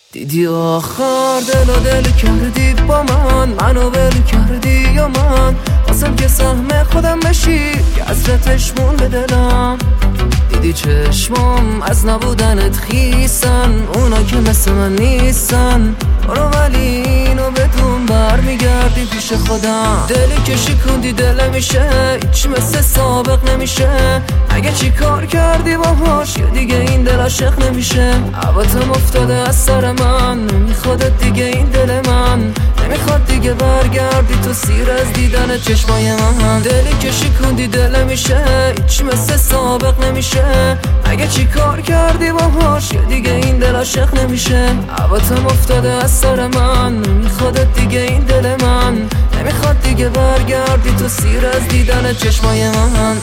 دیدی آخر دل کردی با منو ول کردی یا من خواستم که سهم خودم بشی که حسرتش مون به دلم. دیدی چشمام از نبودنت خیسن، اونا که مثل من نیستن. برو ولی اینو بدون برمیگردی پیش خودم. دلی که شکوندی دل میشه هیچ مثل سابق نمیشه. اگه چی کار کردی باهاش یا دیگه این دل عاشق نمیشه. عباتم افتاده از سر من، نمیخوادت دیگه این دل من. نمیخواد دیگه برگردی تو سیر از دیدن چشمای من. دلی که شکوندی دل میشه هیچ مثل سابق نمیشه. اگه چی کار کردی باهاش یا دیگه این دل عاشق نمیشه. عباتم افتاده از سر من، نمیخوادت دیگه این دل من. نمیخواد دیگه برگردی تو سیر از دیدن چشمای من.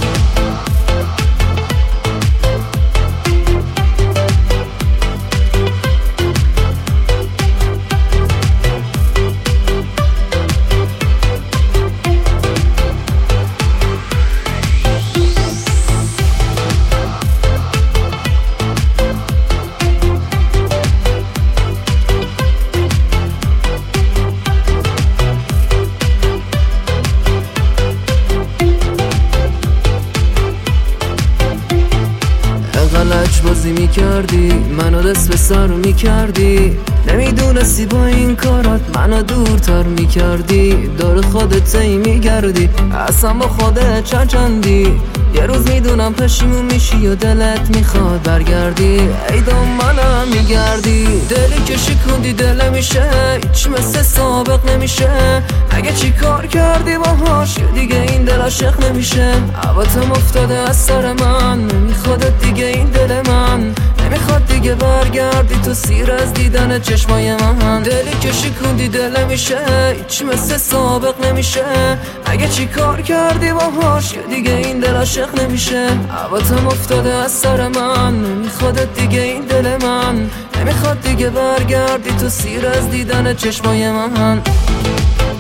غلط بازی میکردی، منو دست به سر میکردی. نمیدونستی با این کارات منو دورتر میکردی. دور خودت ای میگردی، اصلا با خودت چندی. یه روز میدونم پشیمون میشی و دلت میخواد برگردی. ای دنبالم میگردی. دلی که شکوندی دل میشه هیچ مثل سابق نمیشه. اگه چی کار کردی باهاش یا دیگه این دل عاشق نمیشه. عباتم افتاده از سر من، نمیخوادت دیگه این دل من. نمیخواد دیگه برگردی تو سیر از دیدن چشمای من. دلی که شکوندی دل میشه هیچ مثل سابق نمیشه. اگه چی کار کردی باهاش یا دیگه این دل عاشق نمیشه. عباتم افتاده از سر من، نمیخوادت دیگه این دل من. نمیخواد دیگه برگردی تو سیر از دیدن چشمای من.